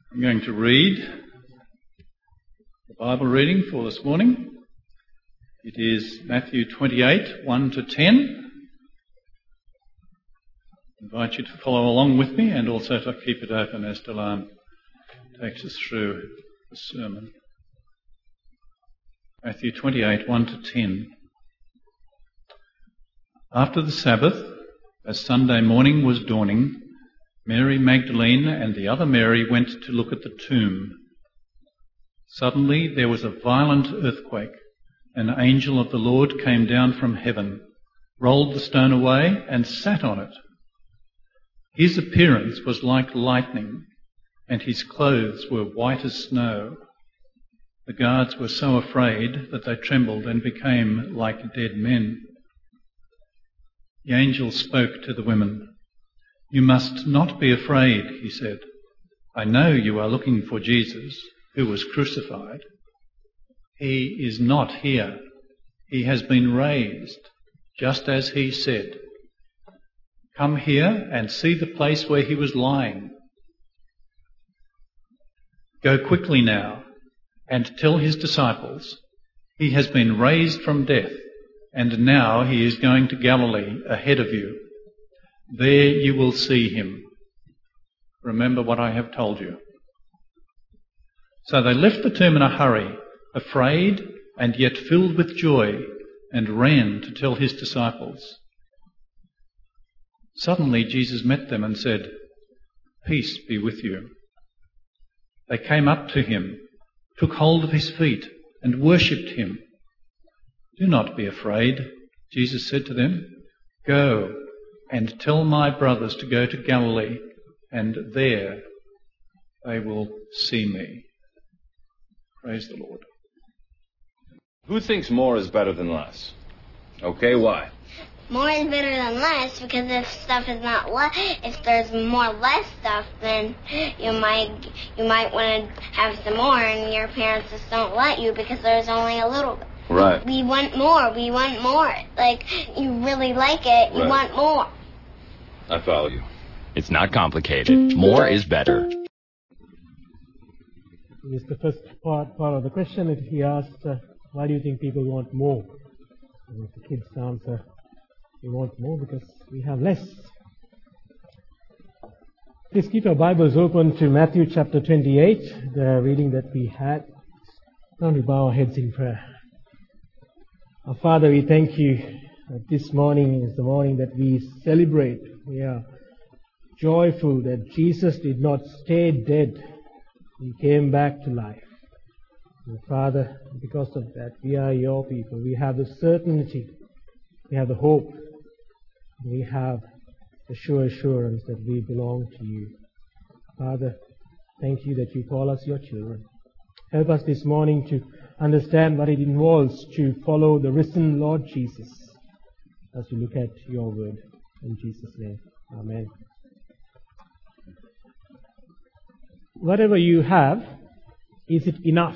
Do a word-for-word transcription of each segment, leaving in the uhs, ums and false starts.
I'm going to read the Bible reading for this morning. It is Matthew twenty-eight, one to ten. I invite you to follow along with me and also to keep it open as Delan takes us through the sermon. Matthew twenty-eight, one to ten. After the Sabbath, as Sunday morning was dawning, Mary Magdalene and the other Mary went to look at the tomb. Suddenly there was a violent earthquake. An angel of the Lord came down from heaven, rolled the stone away, and sat on it. His appearance was like lightning, and his clothes were white as snow. The guards were so afraid that they trembled and became like dead men. The angel spoke to the women. "You must not be afraid," he said. "I know you are looking for Jesus, who was crucified. He is not here. He has been raised, just as he said. Come here and see the place where he was lying. Go quickly now and tell his disciples, he has been raised from death, and now he is going to Galilee ahead of you. There you will see him. Remember what I have told you." So they left the tomb in a hurry, afraid and yet filled with joy, and ran to tell his disciples. Suddenly Jesus met them and said, "Peace be with you." They came up to him, took hold of his feet, and worshipped him. "Do not be afraid," Jesus said to them. "Go and tell my brothers to go to Galilee, and there they will see me." Praise the Lord. Who thinks more is better than less? Okay, why? More is better than less because if stuff is not less, if there's more less stuff, then you might you might want to have some more, and your parents just don't let you because there's only a little bit. Right. We want more. We want more. Like, you really like it. You Right. want more. I follow you. It's not complicated. More is better. This is the first part, part of the question. If he asked, uh, why do you think people want more? And the kids answer, we want more because we have less. Please keep your Bibles open to Matthew chapter twenty-eight, the reading that we had. Now we bow our heads in prayer. Our Father, we thank you that this morning is the morning that we celebrate. We are joyful that Jesus did not stay dead. He came back to life. And Father, because of that, we are your people. We have the certainty, we have the hope, we have the sure assurance that we belong to you. Father, thank you that you call us your children. Help us this morning to understand what it involves to follow the risen Lord Jesus as we look at your word. In Jesus' name, amen. Whatever you have, is it enough?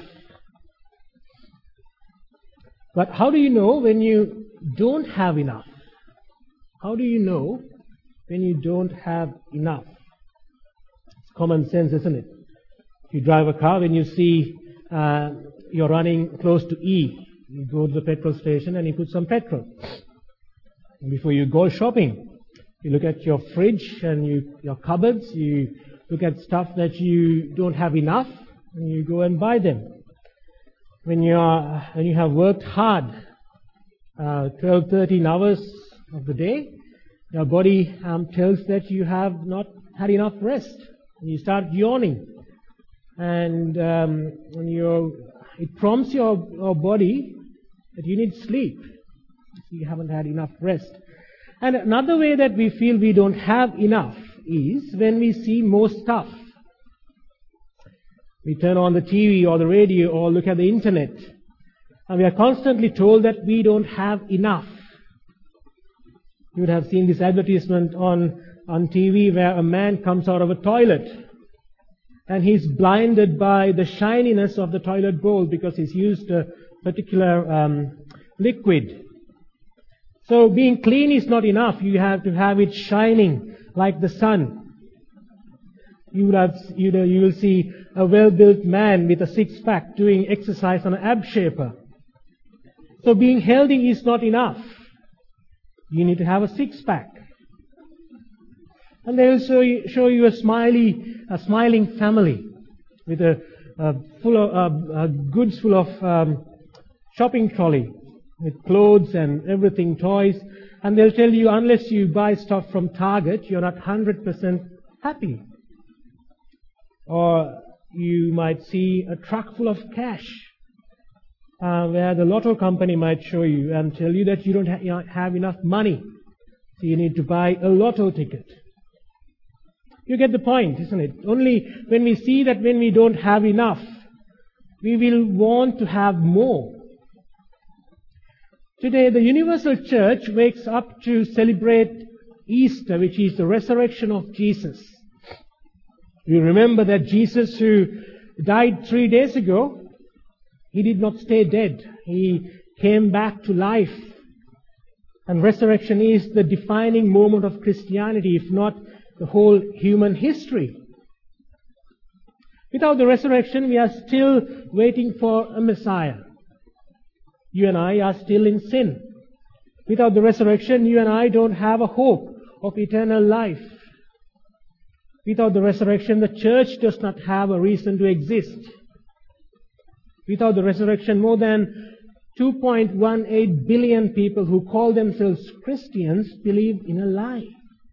But how do you know when you don't have enough? How do you know when you don't have enough? It's common sense, isn't it? If you drive a car, when you see uh, you're running close to E, you go to the petrol station and you put some petrol. And before you go shopping, you look at your fridge and you, your cupboards, you look at stuff that you don't have enough, and you go and buy them. When you are, when you have worked hard, uh, twelve, thirteen hours of the day, your body um, tells that you have not had enough rest. And you start yawning, and um, when you, it prompts your, your body that you need sleep. You haven't had enough rest. And another way that we feel we don't have enough is when we see more stuff. We turn on the T V or the radio or look at the internet, and we are constantly told that we don't have enough. You would have seen this advertisement on, on T V where a man comes out of a toilet and he's blinded by the shininess of the toilet bowl because he's used a particular um, liquid. So being clean is not enough. You have to have it shining like the sun. You will, have, you, know, you will see a well-built man with a six-pack doing exercise on an ab shaper. So being healthy is not enough. You need to have a six-pack. And they will show you, show you a smiley, a smiling family with a, a full of uh, uh, goods full of um, shopping trolley with clothes and everything, toys. And they'll tell you unless you buy stuff from Target, you're not one hundred percent happy. Or you might see a truck full of cash, uh, where the lotto company might show you and tell you that you don't ha- have enough money, so you need to buy a lotto ticket. You get the point, isn't it? Only when we see that when we don't have enough, we will want to have more. Today, the Universal Church wakes up to celebrate Easter, which is the resurrection of Jesus. You remember that Jesus, who died three days ago, he did not stay dead. He came back to life. And resurrection is the defining moment of Christianity, if not the whole human history. Without the resurrection, we are still waiting for a Messiah. You and I are still in sin. Without the resurrection, you and I don't have a hope of eternal life. Without the resurrection, the church does not have a reason to exist. Without the resurrection, more than two point one eight billion people who call themselves Christians believe in a lie.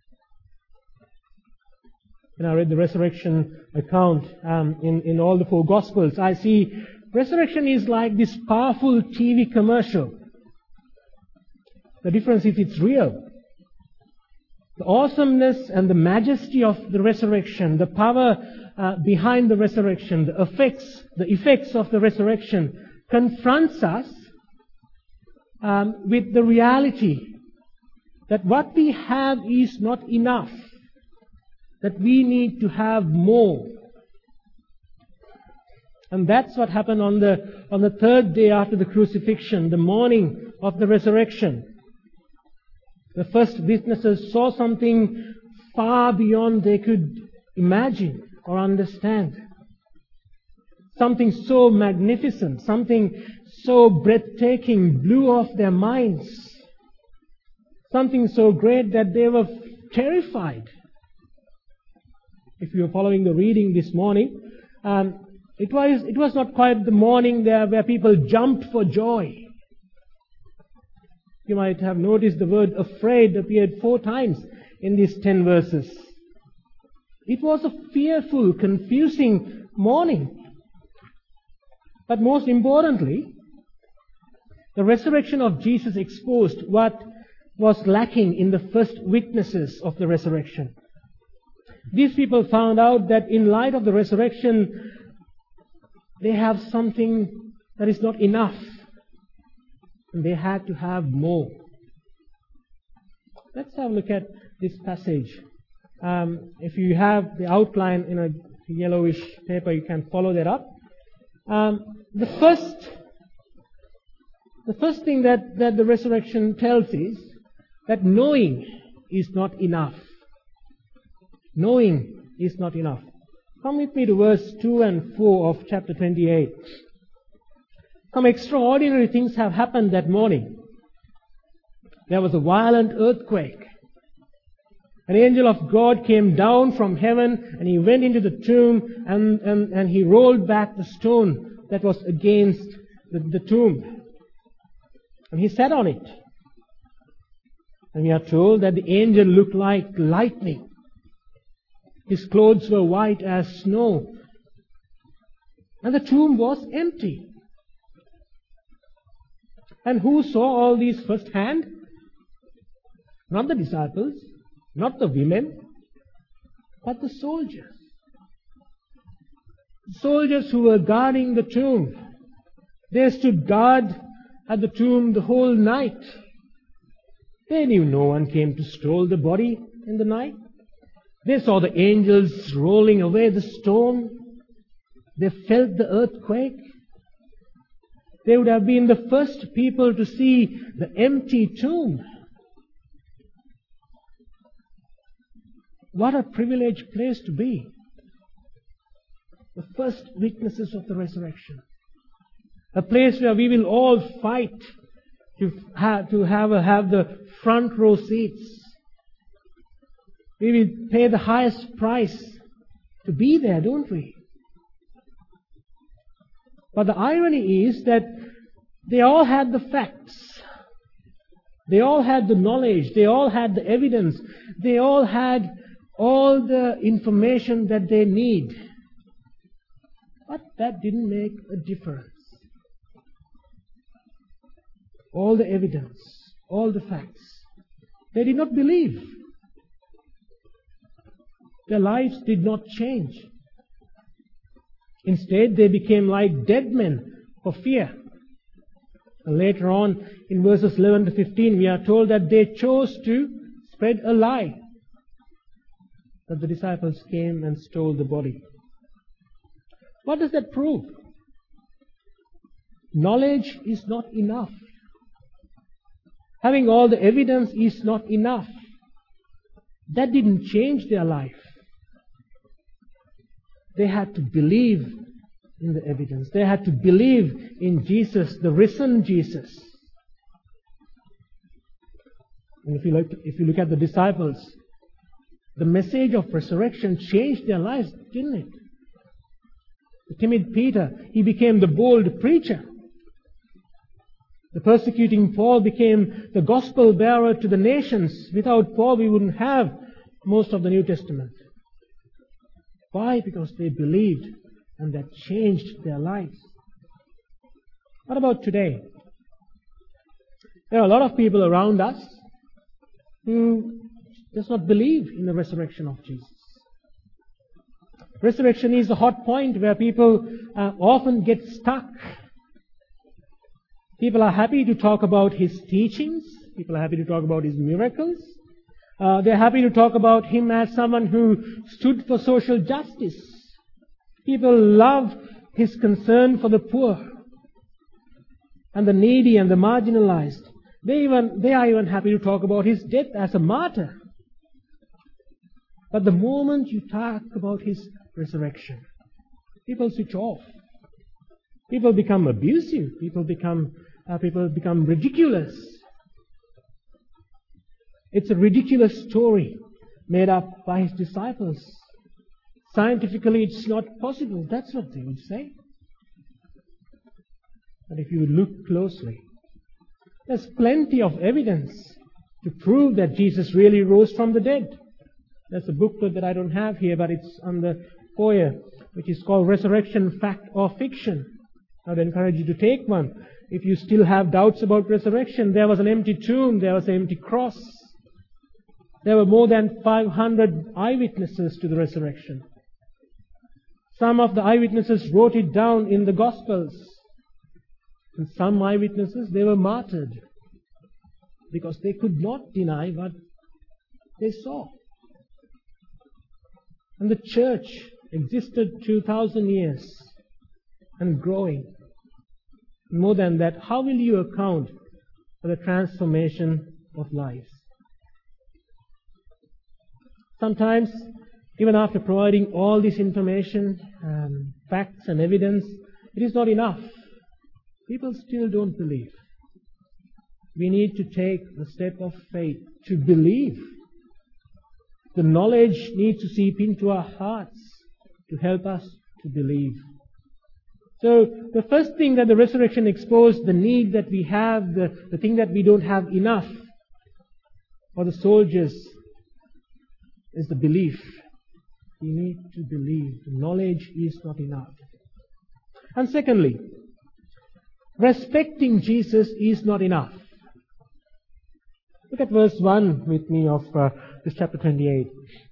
When I read the resurrection account um, in, in all the four Gospels, I see resurrection is like this powerful T V commercial. The difference is it's real. The awesomeness and the majesty of the resurrection, the power uh, behind the resurrection, the effects, the effects of the resurrection confronts us um, with the reality that what we have is not enough, that we need to have more. And that's what happened on the, on the third day after the crucifixion, the morning of the resurrection. The first witnesses saw something far beyond they could imagine or understand. Something so magnificent, something so breathtaking blew off their minds. Something so great that they were terrified. If you were following the reading this morning, um, it was it was not quite the morning there where people jumped for joy. You might have noticed the word afraid appeared four times in these ten verses. It was a fearful, confusing morning. But most importantly, the resurrection of Jesus exposed what was lacking in the first witnesses of the resurrection. These people found out that in light of the resurrection, they have something that is not enough. And they had to have more. Let's have a look at this passage. Um, if you have the outline in a yellowish paper, you can follow that up. Um, the first, the first thing that, that the resurrection tells is that knowing is not enough. Knowing is not enough. Come with me to verse two and four of chapter twenty-eight. Some extraordinary things have happened that morning. There was a violent earthquake. An angel of God came down from heaven and he went into the tomb and, and, and he rolled back the stone that was against the, the tomb. And he sat on it. And we are told that the angel looked like lightning. His clothes were white as snow. And the tomb was empty. And who saw all these firsthand? Not the disciples, not the women, but the soldiers. The soldiers who were guarding the tomb. They stood guard at the tomb the whole night. They knew no one came to steal the body in the night. They saw the angels rolling away the stone. They felt the earthquake. They would have been the first people to see the empty tomb. What a privileged place to be. The first witnesses of the resurrection. A place where we will all fight to have, to have, a, have the front row seats. We will pay the highest price to be there, don't we? But the irony is that they all had the facts. They all had the knowledge. They all had the evidence. They all had all the information that they need. But that didn't make a difference. All the evidence, all the facts. They did not believe. Their lives did not change. Instead, they became like dead men for fear. And later on, in verses eleven to fifteen, we are told that they chose to spread a lie that the disciples came and stole the body. What does that prove? Knowledge is not enough. Having all the evidence is not enough. That didn't change their life. They had to believe in the evidence. They had to believe in Jesus, the risen Jesus. And if you look, if you look at the disciples, the message of resurrection changed their lives, didn't it? The timid Peter, he became the bold preacher. The persecuting Paul became the gospel bearer to the nations. Without Paul, we wouldn't have most of the New Testament. Why? Because they believed, and that changed their lives. What about today? There are a lot of people around us who does not believe in the resurrection of Jesus. Resurrection is a hot point where people uh, often get stuck. People are happy to talk about his teachings. People are happy to talk about his miracles. Uh, they're happy to talk about him as someone who stood for social justice. People love his concern for the poor and the needy and the marginalized. They even they are even happy to talk about his death as a martyr. But the moment you talk about his resurrection, people switch off. People become abusive. People become uh, people become ridiculous. It's a ridiculous story made up by his disciples. Scientifically, it's not possible. That's what they would say. But if you look closely, there's plenty of evidence to prove that Jesus really rose from the dead. There's a booklet that I don't have here, but it's on the foyer, which is called Resurrection, Fact or Fiction. I would encourage you to take one. If you still have doubts about resurrection, there was an empty tomb, there was an empty cross. There were more than five hundred eyewitnesses to the resurrection. Some of the eyewitnesses wrote it down in the Gospels. And some eyewitnesses, they were martyred because they could not deny what they saw. And the church existed two thousand years and growing. More than that, how will you account for the transformation of lives? Sometimes, even after providing all this information, um, facts and evidence, it is not enough. People still don't believe. We need to take the step of faith to believe. The knowledge needs to seep into our hearts to help us to believe. So the first thing that the resurrection exposed, the need that we have, the, the thing that we don't have enough for the soldiers, is the belief. We need to believe. The knowledge is not enough. And secondly, respecting Jesus is not enough. Look at verse one with me of uh, this chapter twenty-eight.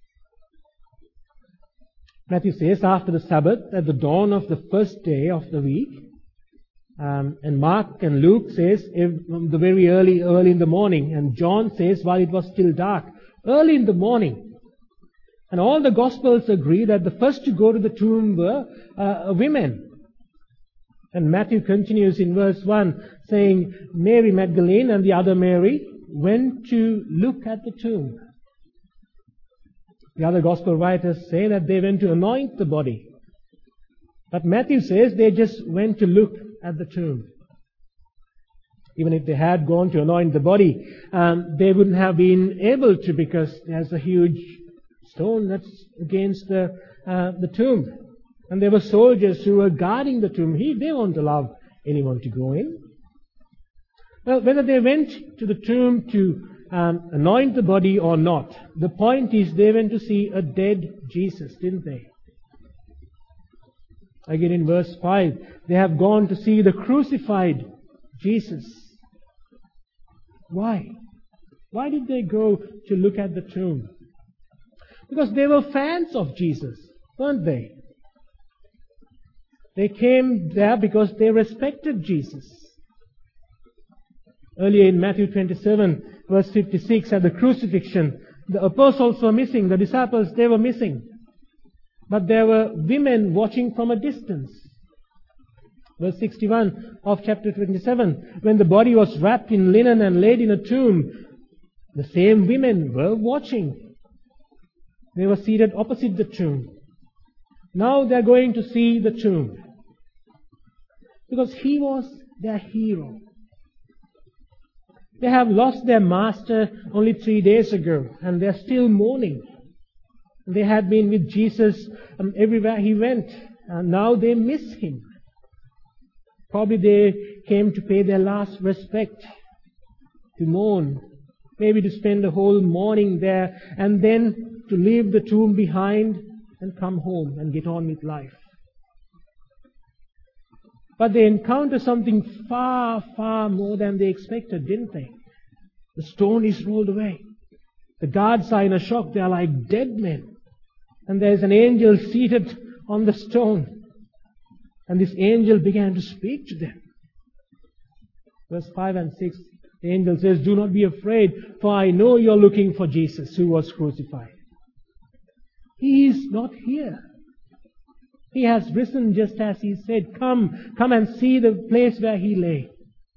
Matthew says, after the Sabbath, at the dawn of the first day of the week, um, and Mark and Luke says, the very early, early in the morning, and John says, while it was still dark, early in the morning. And all the Gospels agree that the first to go to the tomb were uh, women. And Matthew continues in verse one, saying, Mary Magdalene and the other Mary went to look at the tomb. The other Gospel writers say that they went to anoint the body. But Matthew says they just went to look at the tomb. Even if they had gone to anoint the body, um, they wouldn't have been able to, because there's a huge stone that's against the, uh, the tomb. And there were soldiers who were guarding the tomb. He, they won't allow anyone to go in. Well, whether they went to the tomb to um, anoint the body or not, the point is they went to see a dead Jesus, didn't they? Again in verse five, they have gone to see the crucified Jesus. Why? Why did they go to look at the tomb? Because they were fans of Jesus, weren't they? They came there because they respected Jesus. Earlier in Matthew twenty-seven, verse fifty-six, at the crucifixion, the apostles were missing, the disciples, they were missing. But there were women watching from a distance. Verse sixty-one of chapter twenty-seven, when the body was wrapped in linen and laid in a tomb, the same women were watching. They were seated opposite the tomb. Now they are going to see the tomb. Because he was their hero. They have lost their master only three days ago, and they are still mourning. They had been with Jesus um, everywhere he went, and now they miss him. Probably they came to pay their last respect, to mourn, maybe to spend the whole morning there, and then to leave the tomb behind and come home and get on with life. But they encounter something far, far more than they expected, didn't they? The stone is rolled away. The guards are in a shock. They are like dead men. And there is an angel seated on the stone. And this angel began to speak to them. Verse five and six, the angel says, "Do not be afraid, for I know you're looking for Jesus who was crucified. He is not here. He has risen just as he said. Come, come and see the place where he lay.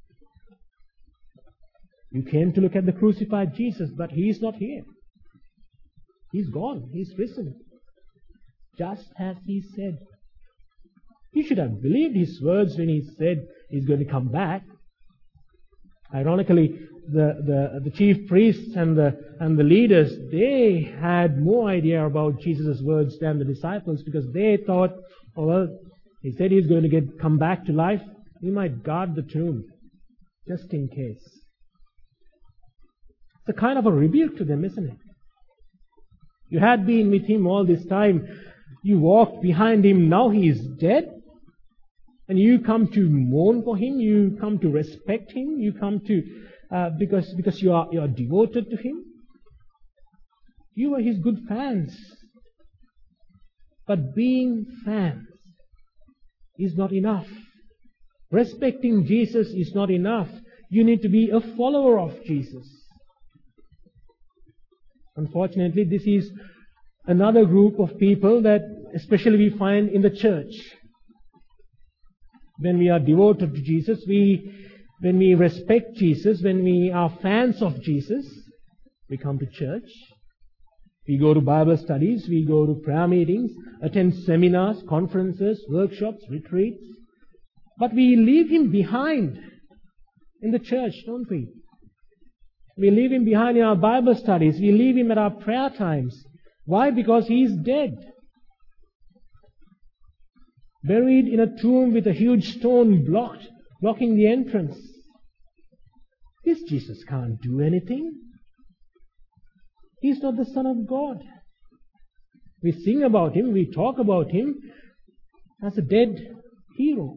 You came to look at the crucified Jesus, but he is not here. He's gone. He's risen. Just as he said." You should have believed his words when he said he's going to come back. Ironically, the, the, the chief priests and the, and the leaders, they had more idea about Jesus' words than the disciples, because they thought, oh, well, he said he's going to get come back to life. We might guard the tomb, just in case. It's a kind of a rebuke to them, isn't it? You had been with him all this time. You walked behind him. Now he is dead. And you come to mourn for him. You come to respect him. You come to, uh, because, because you are, you are devoted to him. You are his good fans. But being fans is not enough. Respecting Jesus is not enough. You need to be a follower of Jesus. Unfortunately, this is another group of people that especially we find in the church. When we are devoted to Jesus, we, when we respect Jesus, when we are fans of Jesus, we come to church. We go to Bible studies, we go to prayer meetings, attend seminars, conferences, workshops, retreats. But we leave him behind in the church, don't we? We leave him behind in our Bible studies. We leave him at our prayer times. Why? Because he is dead. Buried in a tomb with a huge stone blocked, blocking the entrance. This Jesus can't do anything. He's not the Son of God. We sing about him, we talk about him as a dead hero.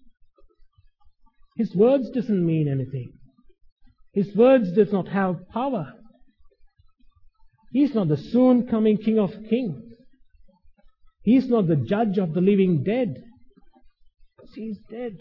His words doesn't mean anything. His words does not have power. He's not the soon coming King of Kings. He's not the judge of the living dead. He's dead.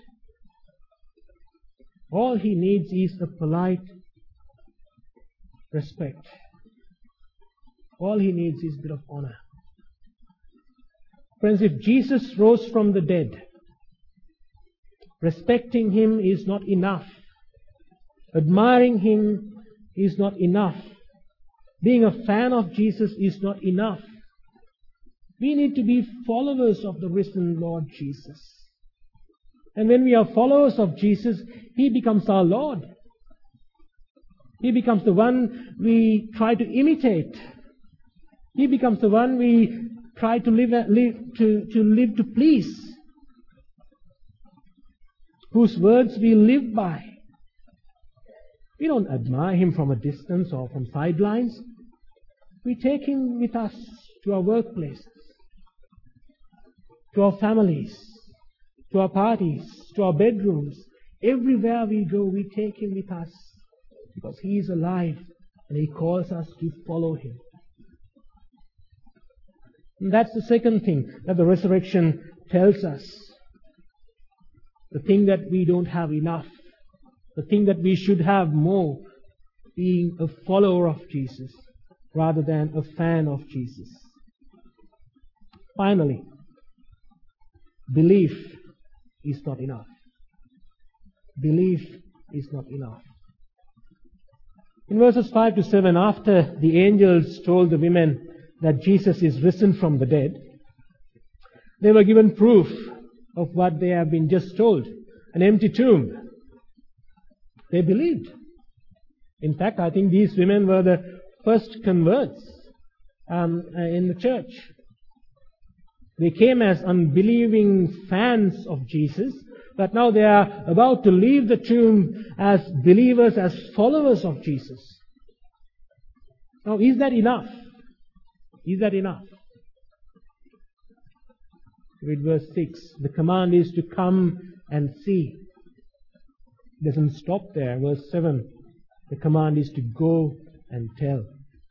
All he needs is a polite respect. All he needs is a bit of honor. Friends, if Jesus rose from the dead, respecting him is not enough. Admiring him is not enough. Being a fan of Jesus is not enough. We need to be followers of the risen Lord Jesus. And when we are followers of Jesus, He becomes our Lord. He becomes the one we try to imitate. He becomes the one we try to live, live to, to live to please, whose words we live by. We don't admire Him from a distance or from sidelines. We take Him with us to our workplaces, to our families, to our parties, to our bedrooms. Everywhere we go, we take Him with us because He is alive and He calls us to follow Him. And that's the second thing that the resurrection tells us. The thing that we don't have enough. The thing that we should have more. Being a follower of Jesus rather than a fan of Jesus. Finally, belief is not enough. Belief is not enough. In verses five to seven, after the angels told the women that Jesus is risen from the dead, they were given proof of what they have been just told, an empty tomb. They believed. In fact, I think these women were the first converts um, in the church. They came as unbelieving fans of Jesus, but now they are about to leave the tomb as believers, as followers of Jesus. Now, is that enough? Is that enough? Read verse six. The command is to come and see. It doesn't stop there. Verse seven. The command is to go and tell.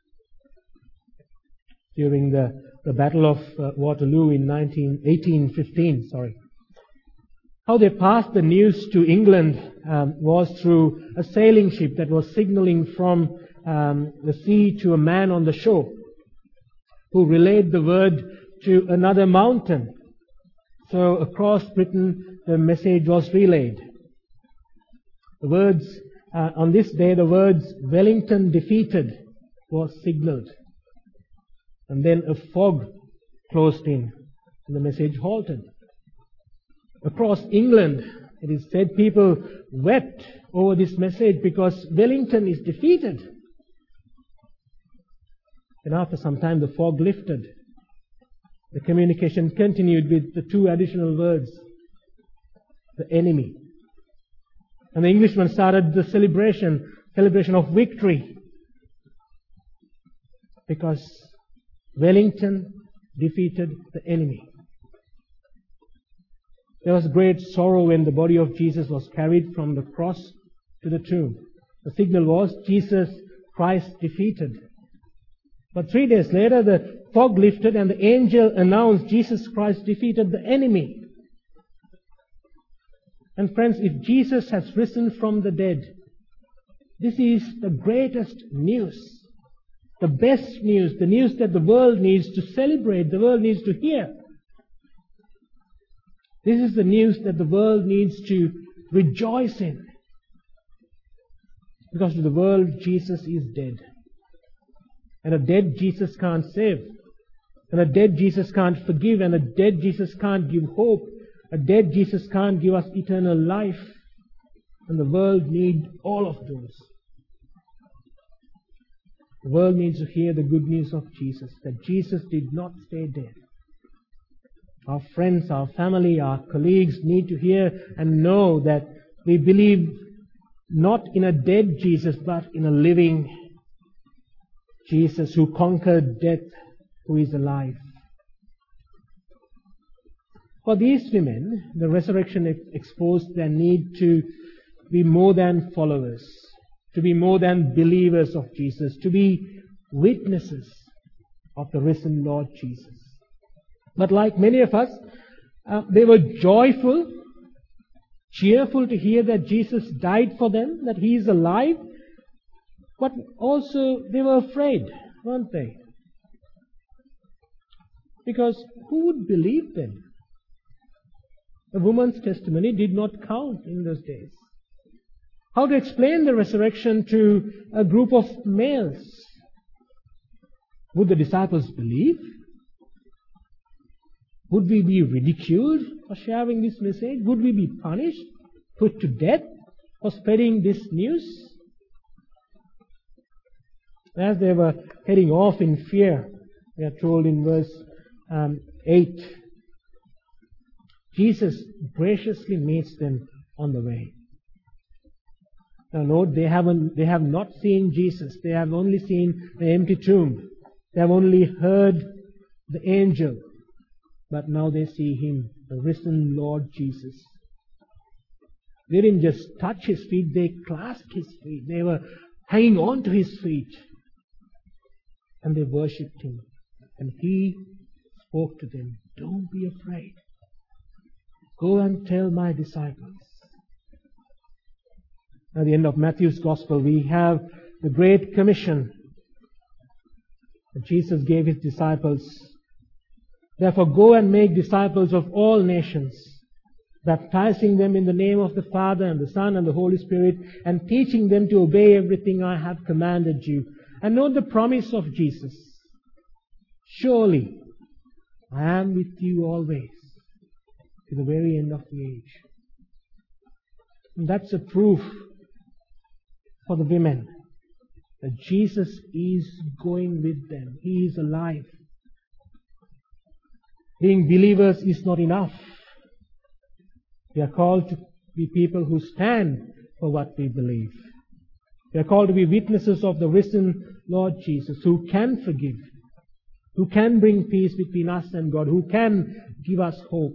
During the, the Battle of uh, Waterloo in eighteen fifteen, sorry, how they passed the news to England um, was through a sailing ship that was signaling from um, the sea to a man on the shore, who relayed the word to another mountain. So across Britain, the message was relayed. The words, uh, on this day, the words, Wellington defeated, was signaled. And then a fog closed in, and the message halted. Across England, it is said people wept over this message because Wellington is defeated. And after some time, the fog lifted. The communication continued with the two additional words, the enemy. And the Englishmen started the celebration, celebration of victory. Because Wellington defeated the enemy. There was great sorrow when the body of Jesus was carried from the cross to the tomb. The signal was Jesus Christ defeated. But three days later, the fog lifted and the angel announced Jesus Christ defeated the enemy. And friends, if Jesus has risen from the dead, this is the greatest news, the best news, the news that the world needs to celebrate, the world needs to hear. This is the news that the world needs to rejoice in. Because to the world, Jesus is dead. And a dead Jesus can't save. And a dead Jesus can't forgive. And a dead Jesus can't give hope. A dead Jesus can't give us eternal life. And the world needs all of those. The world needs to hear the good news of Jesus, that Jesus did not stay dead. Our friends, our family, our colleagues need to hear and know that we believe not in a dead Jesus, but in a living Jesus who conquered death, who is alive. For these women, the resurrection exposed their need to be more than followers, to be more than believers of Jesus, to be witnesses of the risen Lord Jesus. But like many of us, uh, they were joyful, cheerful to hear that Jesus died for them, that He is alive. But also they were afraid, weren't they? Because who would believe them? A woman's testimony did not count in those days. How to explain the resurrection to a group of males? Would the disciples believe? Would we be ridiculed for sharing this message? Would we be punished, put to death for spreading this news? As they were heading off in fear, we are told in verse um, eight, Jesus graciously meets them on the way. Now note, they haven't, they have not seen Jesus. They have only seen the empty tomb. They have only heard the angel. But now they see Him, the risen Lord Jesus. They didn't just touch His feet, they clasped His feet. They were hanging on to His feet. And they worshipped Him. And He spoke to them, "Don't be afraid. Go and tell my disciples." At the end of Matthew's Gospel, we have the Great Commission that Jesus gave His disciples. "Therefore go and make disciples of all nations, baptizing them in the name of the Father and the Son and the Holy Spirit, and teaching them to obey everything I have commanded you." And note the promise of Jesus. "Surely I am with you always, to the very end of the age." And that's a proof for the women that Jesus is going with them. He is alive. Being believers is not enough. We are called to be people who stand for what we believe. We are called to be witnesses of the risen Lord Jesus, who can forgive, who can bring peace between us and God, who can give us hope.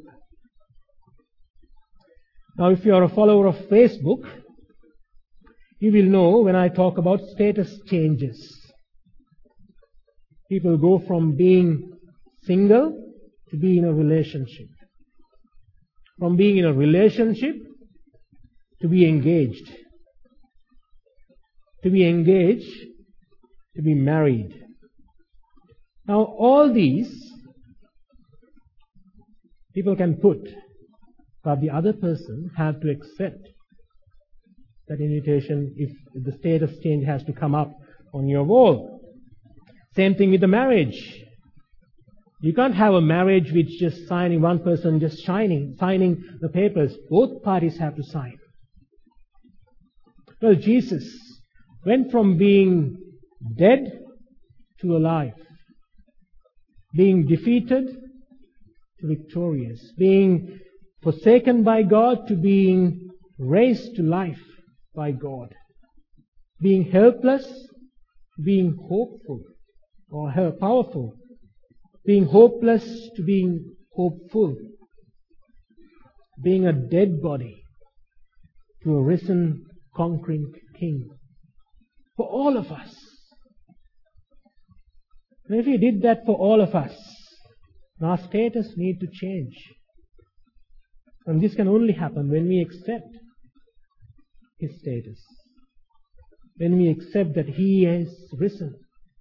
Now, if you are a follower of Facebook, you will know when I talk about status changes. People go from being single to being in a relationship. From being in a relationship to be engaged. To be engaged to be married. Now, all these people can put, but the other person have to accept that invitation if the status change has to come up on your wall. Same thing with the marriage. You can't have a marriage which just signing, one person just signing, signing the papers. Both parties have to sign. Well, Jesus went from being dead to alive, being defeated to victorious, being forsaken by God to being raised to life by God, being helpless to being hopeful or powerful, being hopeless to being hopeful, being a dead body to a risen, conquering King. For all of us. And if He did that for all of us, our status need to change. And this can only happen when we accept His status. When we accept that He is risen.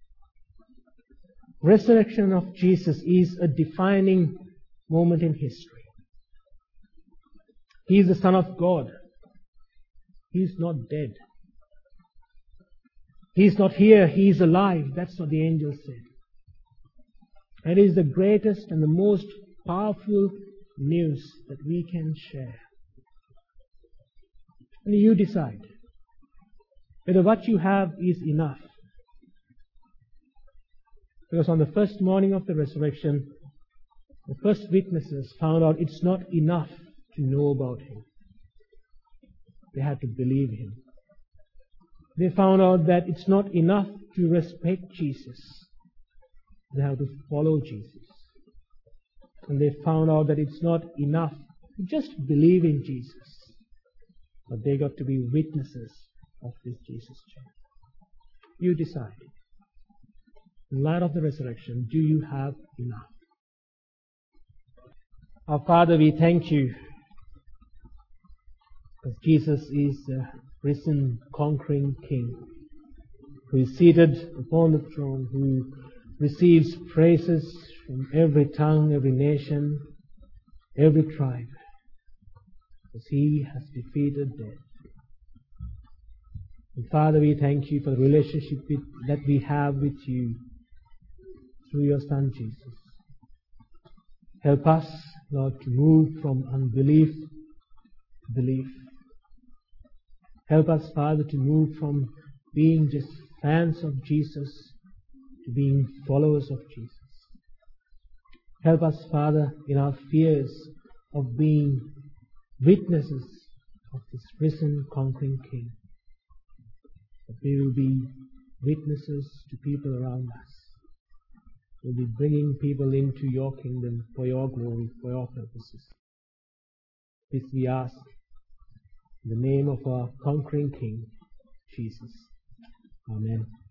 Resurrection of Jesus is a defining moment in history. He is the Son of God. He is not dead. He is not here, He is alive. That's what the angel said. And it is the greatest and the most powerful news that we can share. And you decide whether what you have is enough. Because on the first morning of the resurrection, the first witnesses found out it's not enough to know about Him. They had to believe Him. They found out that it's not enough to respect Jesus. They have to follow Jesus. And they found out that it's not enough to just believe in Jesus. But they got to be witnesses of this Jesus child. You decide. In light of the resurrection, do you have enough? Our Father, we thank You because Jesus is the risen, conquering King who is seated upon the throne, who receives praises from every tongue, every nation, every tribe, because He has defeated death. And Father, we thank You for the relationship with, that we have with You through Your Son Jesus. Help us, Lord, to move from unbelief to belief. Help us, Father, to move from being just fans of Jesus to being followers of Jesus. Help us, Father, in our fears of being witnesses of this risen, conquering King. That we will be witnesses to people around us. We'll be bringing people into your kingdom for your glory, for your purposes. This we ask in the name of our conquering King, Jesus. Amen.